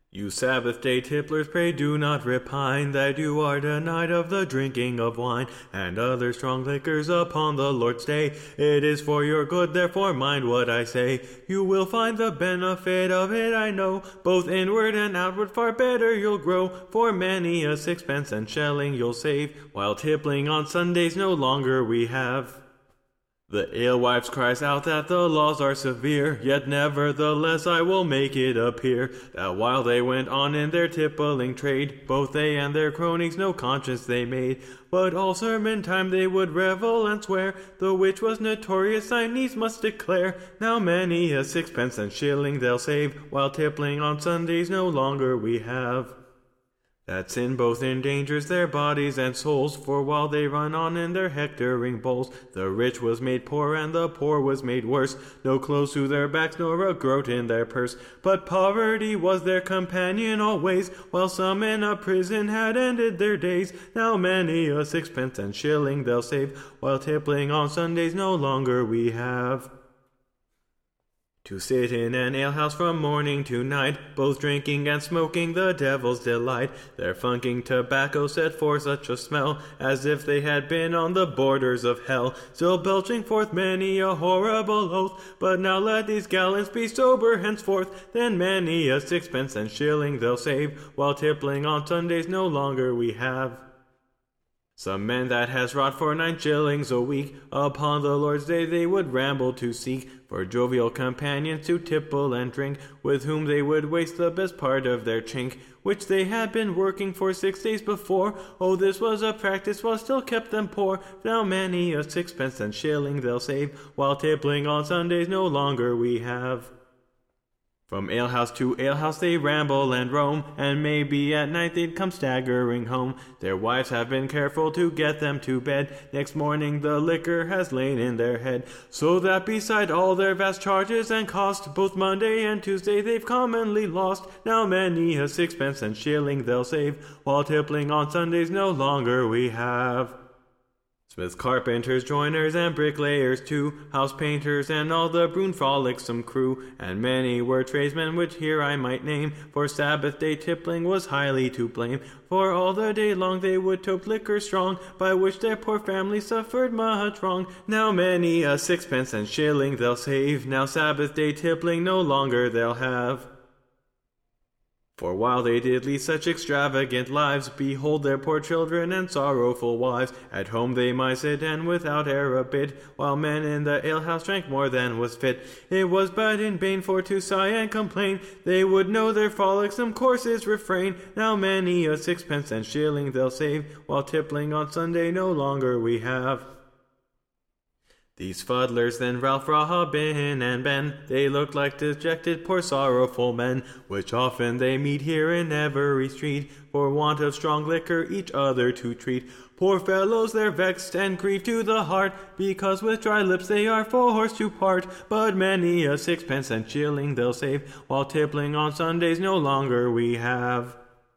You Sabbath-day tipplers, pray do not repine that you are denied of the drinking of wine and other strong liquors upon the Lord's day. It is for your good, therefore mind what I say. You will find the benefit of it, I know. Both inward and outward far better you'll grow. For many a sixpence and shilling you'll save, while tippling on Sundays no longer we have. The alewives cries out that the laws are severe, yet nevertheless I will make it appear that while they went on in their tippling trade, both they and their cronies no conscience they made, but all sermon time they would revel and swear, the which was notorious I needs must declare. Now many a sixpence and shilling they'll save, while tippling on Sundays no longer we have. That sin both endangers their bodies and souls, for while they run on in their hectoring bowls, the rich was made poor and the poor was made worse, no clothes to their backs nor a groat in their purse, but poverty was their companion always, while some in a prison had ended their days. Now many a sixpence and shilling they'll save, while tippling on Sundays no longer we have. To sit in an alehouse from morning to night, both drinking and smoking the devil's delight, their funking tobacco set forth such a smell, as if they had been on the borders of hell, still belching forth many a horrible oath. But now let these gallants be sober henceforth, then many a sixpence and shilling they'll save, while tippling on Sundays no longer we have. Some men that has wrought for 9 shillings a week, upon the Lord's day they would ramble to seek for jovial companions to tipple and drink, with whom they would waste the best part of their chink, which they had been working for 6 days before. Oh, this was a practice while still kept them poor. Now many a sixpence and shilling they'll save, while tippling on Sundays no longer we have. From alehouse to alehouse they ramble and roam, and maybe at night they'd come staggering home. Their wives have been careful to get them to bed. Next morning the liquor has lain in their head, so that beside all their vast charges and cost, both Monday and Tuesday they've commonly lost. Now many a sixpence and shilling they'll save, while tippling on Sundays no longer we have. Smiths, carpenters, joiners, and bricklayers too, house painters, and all the broom frolicsome crew, and many were tradesmen which here I might name, for Sabbath-day tippling was highly to blame, for all the day long they would tope liquor strong, by which their poor family suffered much wrong. Now many a sixpence and shilling they'll save, now Sabbath-day tippling no longer they'll have. For while they did lead such extravagant lives, behold their poor children and sorrowful wives, at home they might sit and without e'er a bit, while men in the alehouse drank more than was fit. It was but in vain for to sigh and complain, they would know their frolicsome courses refrain. Now many a sixpence and shilling they'll save, while tippling on Sunday no longer we have. These fuddlers then, Ralph, Robin, and Ben, they look like dejected poor sorrowful men, which often they meet here in every street, for want of strong liquor each other to treat. Poor fellows, they're vexed and grieved to the heart, because with dry lips they are forced to part. But many a sixpence and shilling they'll save, while tippling on Sundays no longer we have.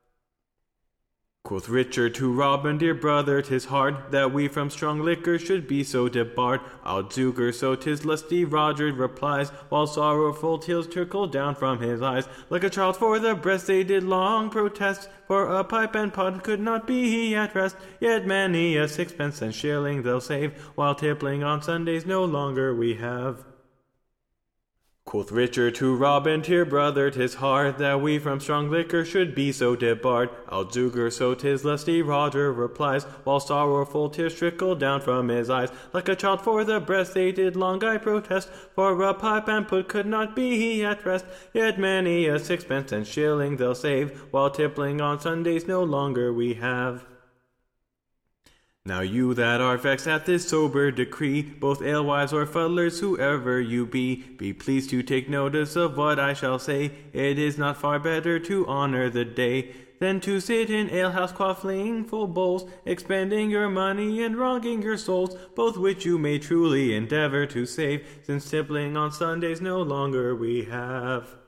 Quoth Richard to Robin, dear brother, 'tis hard that we from strong liquor should be so debarred. Outzuger, so 'tis lusty, Roger replies, while sorrowful tears trickle down from his eyes. Like a child for the breast they did long protest, for a pipe and pot could not be at rest. Yet many a sixpence and shilling they'll save, while tippling on Sundays no longer we have. Quoth Richard to Robin, dear brother, 'tis hard that we from strong liquor should be so debarred. Outzuger, so 'tis lusty, Roger replies, while sorrowful tears trickle down from his eyes. Like a child for the breast they did long, I protest, for a pipe and put could not be at rest. Yet many a sixpence and shilling they'll save, while tippling on Sundays no longer we have. Now you that are vexed at this sober decree, both alewives or fuddlers, whoever you be pleased to take notice of what I shall say. It is not far better to honor the day than to sit in alehouse quaffing full bowls, expending your money and wronging your souls, both which you may truly endeavor to save, since tippling on Sundays no longer we have.